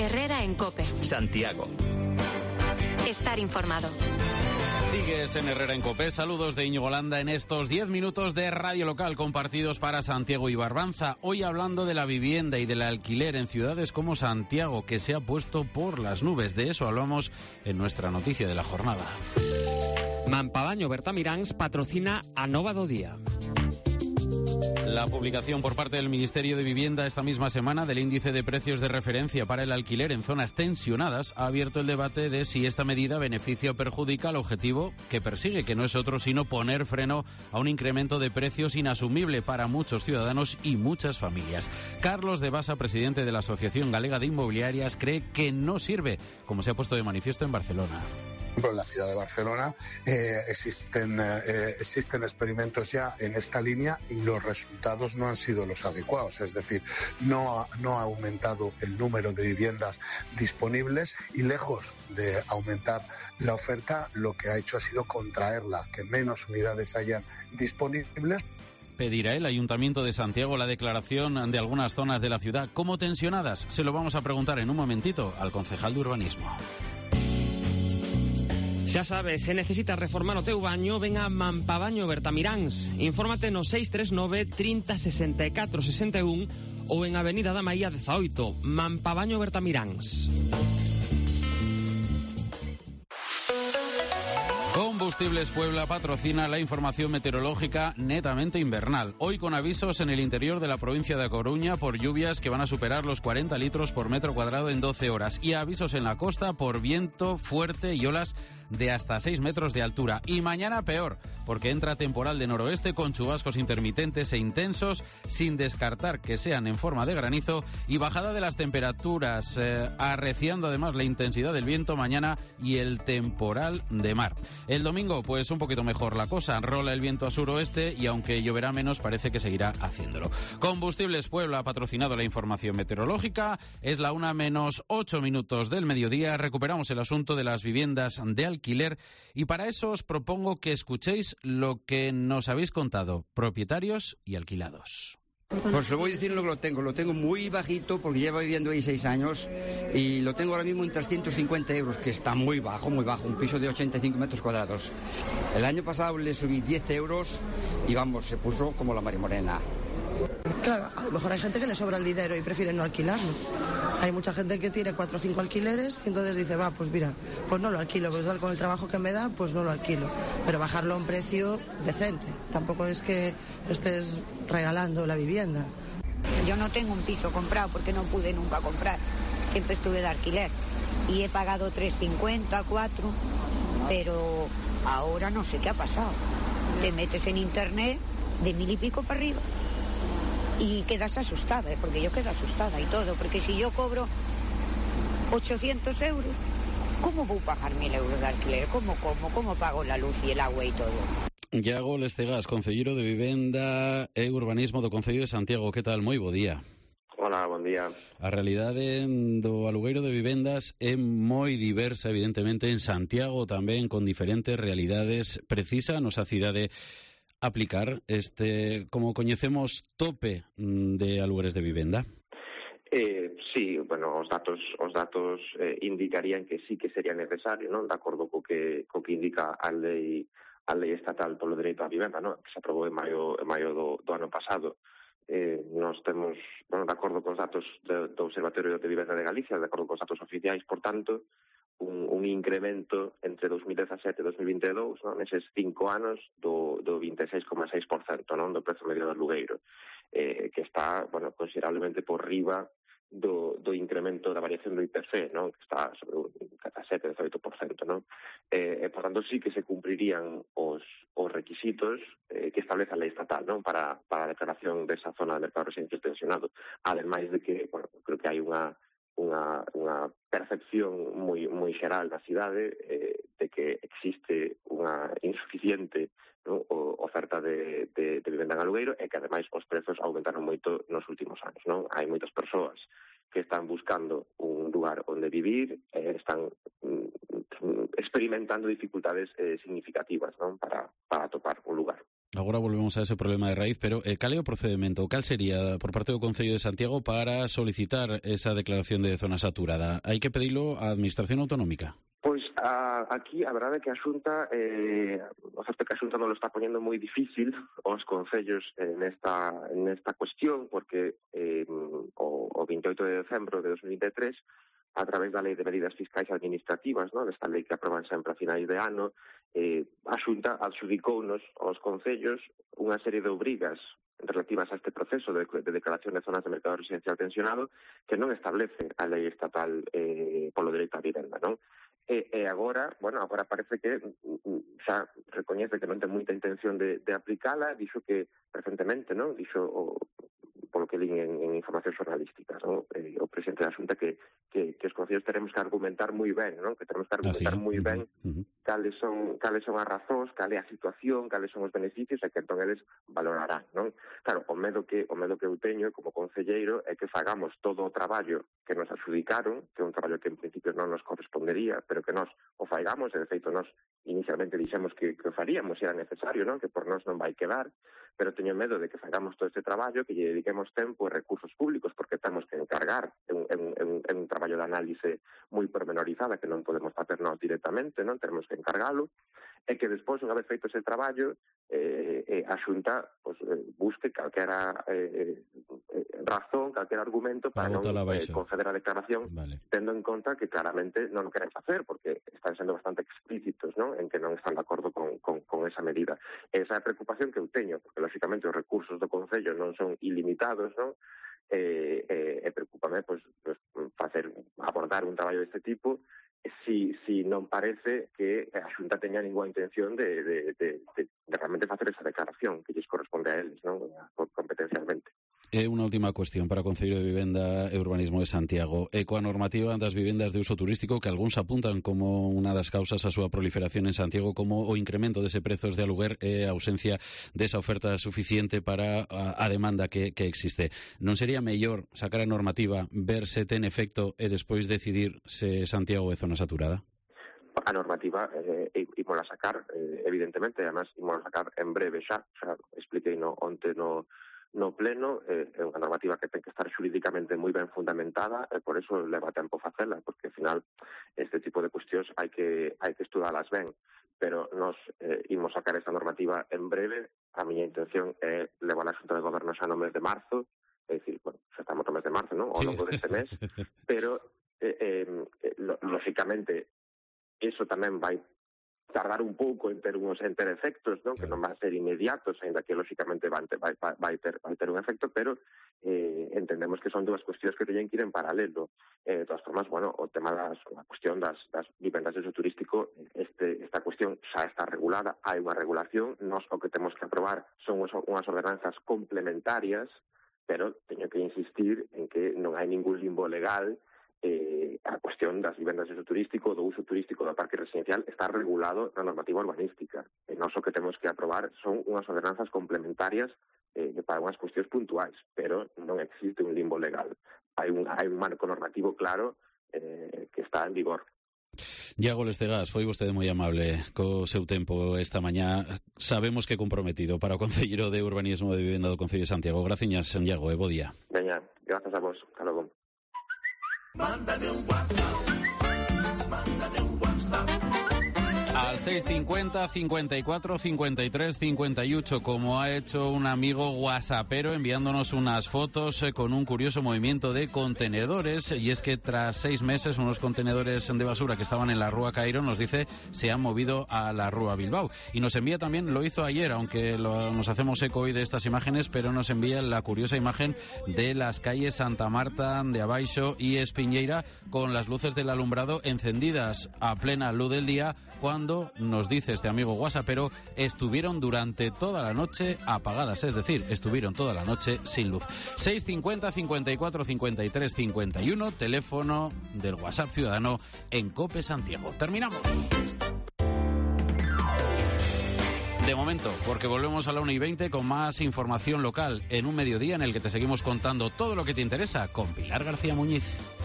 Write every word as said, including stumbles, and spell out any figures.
Herrera en COPE. Santiago. Estar informado. Sigues en Herrera en COPE. Saludos de Íñigo Landa en estos diez minutos de radio local compartidos para Santiago y Barbanza. Hoy hablando de la vivienda y del alquiler en ciudades como Santiago, que se ha puesto por las nubes. De eso hablamos en nuestra noticia de la jornada. Mampabaño Bertamiráns patrocina a Nova do Día. La publicación por parte del Ministerio de Vivienda esta misma semana del índice de precios de referencia para el alquiler en zonas tensionadas ha abierto el debate de si esta medida beneficia o perjudica al objetivo que persigue, que no es otro sino poner freno a un incremento de precios inasumible para muchos ciudadanos y muchas familias. Carlos de Basa, presidente de la Asociación Galega de Inmobiliarias, cree que no sirve, como se ha puesto de manifiesto en Barcelona. En la ciudad de Barcelona eh, existen, eh, existen experimentos ya en esta línea y los resultados no han sido los adecuados, es decir, no ha, no ha aumentado el número de viviendas disponibles y lejos de aumentar la oferta, lo que ha hecho ha sido contraerla, que menos unidades hayan disponibles. Pedirá el Ayuntamiento de Santiago la declaración de algunas zonas de la ciudad como tensionadas. Se lo vamos a preguntar en un momentito al concejal de Urbanismo. Xa sabes, se necesitas reformar o teu baño, ven a Mampabaño Bertamiráns. Infórmate no seis tres nove, trinta, sesenta e catro, sesenta e un ou en Avenida da Maía dezaoito. Mampabaño Bertamiráns. Combustibles Puebla patrocina la información meteorológica netamente invernal. Hoy con avisos en el interior de la provincia de A Coruña por lluvias que van a superar los cuarenta litros por metro cuadrado en doce horas. Y avisos en la costa por viento fuerte y olas de hasta seis metros de altura. Y mañana peor, porque entra temporal de noroeste con chubascos intermitentes e intensos, sin descartar que sean en forma de granizo, y bajada de las temperaturas, eh, arreciando además la intensidad del viento mañana y el temporal de mar. El domingo, pues un poquito mejor la cosa. Rola el viento a suroeste y aunque lloverá menos, parece que seguirá haciéndolo. Combustibles Puebla ha patrocinado la información meteorológica. Es la una menos ocho minutos del mediodía. Recuperamos el asunto de las viviendas de alquiler y para eso os propongo que escuchéis lo que nos habéis contado, propietarios y alquilados. Pues lo voy a decir lo que lo tengo, lo tengo muy bajito porque llevo viviendo ahí seis años y lo tengo ahora mismo en trescientos cincuenta euros, que está muy bajo, muy bajo, un piso de ochenta y cinco metros cuadrados. El año pasado le subí diez euros y vamos, se puso como la marimorena. Claro, a lo mejor hay gente que le sobra el dinero y prefiere no alquilarlo. Hay mucha gente que tiene cuatro o cinco alquileres y entonces dice, va, pues mira, pues no lo alquilo, pues con el trabajo que me da, pues no lo alquilo. Pero bajarlo a un precio decente. Tampoco es que estés regalando la vivienda. Yo no tengo un piso comprado porque no pude nunca comprar. Siempre estuve de alquiler y he pagado tres cincuenta, cuatro, pero ahora no sé qué ha pasado. Te metes en internet de mil y pico para arriba. Y quedas asustada, ¿eh? Porque yo quedo asustada y todo, porque si yo cobro ochocientos euros, ¿cómo voy a pagar mil euros de alquiler? ¿Cómo, cómo, cómo pago la luz y el agua y todo? Iago Lestegas, Concelleiro de Vivenda e Urbanismo do Concello de Santiago. Que tal? Moi bo día. Hola, bon día. A realidade do alugueiro de vivendas é moi diversa, evidentemente, en Santiago tamén, con diferentes realidades. Precisa a nosa cidade aplicar este, como coñecemos, tope de alugueres de vivenda? Eh, sí, bueno, os datos os datos eh, indicarían que sí que sería necesario, non? De acordo co que co que indica a lei a lei estatal polo dereito á vivenda, non? Que se aprobou en maio en maio do, do ano pasado. Eh, nós temos, bueno, de acordo cos datos de, do Observatorio de Vivenda de Galicia, de acordo cos datos oficiais, por tanto, un, un incremento entre dos mil dezasete e dos mil vinte e dous, non? Neses cinco anos do, do vinte e seis coma seis por cento, non? Do prezo medio do alugueiro, eh, que está, bueno, considerablemente por riba do, do incremento da variación do I P C, non? Que está sobre un dezasete, dezoito por cento, non? Eh, e, por tanto, sí que se cumprirían os, os requisitos eh, que establece a lei estatal, non? Para, para a declaración desa zona de mercado residencial tensionado. Ademais de que, bueno, creo que hai unha unha, unha percepción moi, moi xeral na cidade eh, de que existe unha insuficiente, no, oferta de, de, de vivenda en alugueiro e que ademais os prezos aumentaron moito nos últimos anos, non? Hai moitas persoas que están buscando un lugar onde vivir e eh, están mm, experimentando dificultades eh, significativas, non? Para, para atopar un lugar. Agora volvemos a ese problema de raíz, pero eh, cal é o procedimento? Cal sería por parte do Concello de Santiago para solicitar esa declaración de zona saturada? Hai que pedilo á Administración Autonómica? Pois a, aquí a verdade é que a Xunta eh, o certo é que a Xunta non lo está poñendo moi difícil aos concellos eh, nesta, nesta cuestión, porque eh, o, o veintioito de decembro de dos mil vinte e tres, a través da Lei de Medidas Fiscais e Administrativas, non? Esta lei que aproban sempre a finais de ano, eh, a Xunta adxudicounos aos concellos unha serie de obrigas relativas a este proceso de, de declaración de zonas de mercado residencial tensionado que non establece a lei estatal eh, polo dereito á vivenda, non? E, e agora, bueno, agora parece que xa recoñece que non ten moita intención de, de aplicala, dixo que recentemente, non? Dixo o, polo que lín en, en información xornalística, non? Eh, o presidente da Xunta que, que, que os concellos teremos que argumentar moi ben, non? Que teremos que argumentar ah, sí? moi ben uh-huh. cales son cales son as razóns, cal é a situación, cales son os beneficios e que entón eles valorarán, non? Claro, o medo que o medo que eu teño como concelleiro é que fagamos todo o traballo que nos adxudicaron, que é un traballo que en principio non nos correspondería, pero que nos o faigamos, e de feito nos inicialmente dixemos que, que o faríamos se era necesario, non? Que por nós non vai quedar, pero teño medo de que fagamos todo este traballo, que lle dediquemos tempo e recursos públicos, porque temos que encargar en, en, en, en un traballo de análise moi pormenorizada que non podemos facer nós directamente, non? Tenemos que encargalo, e que despois, unha vez feito ese traballo, eh, eh, a Xunta pues, eh, busque calquera eh, eh, razón, calquera argumento para non eh, conceder a declaración, vale, tendo en conta que claramente non o queren facer, porque están sendo bastante explícitos, non? En que non están de acordo con, con, con esa medida. Esa é a preocupación que eu teño, porque lógicamente os recursos do Concello non son ilimitados, non? E, e, e preocúpame pues, pues, facer, abordar un traballo deste tipo si, si non parece que a Xunta teña ninguna intención de, de, de, de, de realmente facer esa declaración que lles corresponde a eles, non? Competencialmente. E unha última cuestión para o Concello de Vivenda e Urbanismo de Santiago. E coa normativa das vivendas de uso turístico que algúns apuntan como unha das causas a súa proliferación en Santiago, como o incremento dese prezos de aluguer e a ausencia desa oferta suficiente para a, a demanda que, que existe. Non sería mellor sacar a normativa, ver se ten efecto e despois decidir se Santiago é zona saturada? A normativa eh, ímola sacar, eh, evidentemente, e además ímola sacar en breve xa, xa expliquei no, onte no no pleno, eh, é unha normativa que ten que estar xurídicamente moi ben fundamentada e por eso leva tempo facela, porque ao final este tipo de cuestións hai que hai que estudalas ben, pero nós eh, imos sacar esta normativa en breve. A miña intención é levar a Xunta de Goberno xa no mes de marzo, é dicir, bueno, xa estamos no mes de marzo, non? Ao longo deste mes, pero eh, eh, lógicamente iso tamén vai tardar un pouco en ter, unos, en ter efectos, non? Que non van a ser inmediatos, ainda que lógicamente vai, vai, vai, ter, vai ter un efecto, pero eh, entendemos que son dúas cuestións que teñen que ir en paralelo. Eh, de todas formas, bueno, o tema das, a cuestión das, das vivendas de uso turístico, este, esta cuestión xa está regulada, hai unha regulación, nós o que temos que aprobar son unhas ordenanzas complementarias, pero teño que insistir en que non hai ningún limbo legal. Eh, a cuestión das vivendas de uso turístico, do uso turístico do parque residencial está regulado na normativa urbanística. E nós o que temos que aprobar son unhas ordenanzas complementarias eh, para unhas cuestións puntuais, pero non existe un limbo legal. Hai un, hai un marco normativo claro eh, que está en vigor. Iago Lestegas, foi vostede moi amable co seu tempo esta mañá. Sabemos que comprometido para o Concelleiro de Urbanismo e de Vivenda do Concello de Santiago. Graciñas, Iago, e bo día. Veña, grazas a vos. Hasta logo. Mándame un WhatsApp, mándame un WhatsApp. Al seis cincuenta, cincuenta y cuatro, cincuenta y tres, cincuenta y ocho, como ha hecho un amigo whatsappero enviándonos unas fotos eh, con un curioso movimiento de contenedores, y es que tras seis meses unos contenedores de basura que estaban en la Rúa Cairo, nos dice, se han movido a la Rúa Bilbao. Y nos envía también, lo hizo ayer, aunque lo, nos hacemos eco hoy de estas imágenes, pero nos envía la curiosa imagen de las calles Santa Marta, de Abaixo y Espiñeira, con las luces del alumbrado encendidas a plena luz del día, cuando, nos dice este amigo whatsappero, estuvieron durante toda la noche apagadas, es decir, estuvieron toda la noche sin luz. seis cincuenta, cincuenta y cuatro, cincuenta y tres, cincuenta y uno, teléfono del WhatsApp Ciudadano en COPE Santiago. Terminamos. De momento, porque volvemos a la una y veinte con más información local en un mediodía en el que te seguimos contando todo lo que te interesa con Pilar García Muñiz.